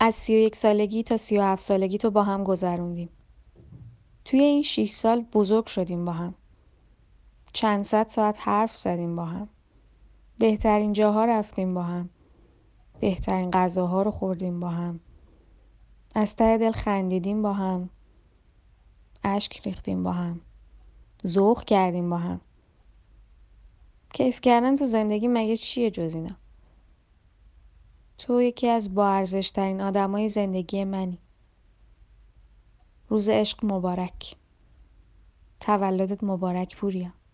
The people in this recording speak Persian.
از 31 سالگی تا 37 سالگی تو با هم گذروندیم. توی این 6 سال بزرگ شدیم با هم. چند صد ساعت حرف زدیم با هم. بهترین جاها رفتیم با هم. بهترین غذاها رو خوردیم با هم. از ته دل خندیدیم با هم. اشک ریختیم با هم. ذوق کردیم با هم. کیف کردن تو زندگی مگه چیه جز اینا؟ تو یکی از با ارزش ترین آدمای زندگی منی. روز عشق مبارک. تولدت مبارک پوریا.